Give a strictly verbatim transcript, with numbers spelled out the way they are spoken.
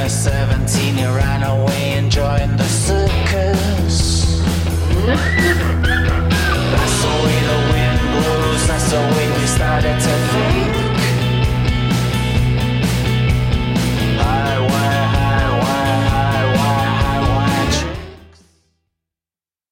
seventeen, you ran away and joined the sea.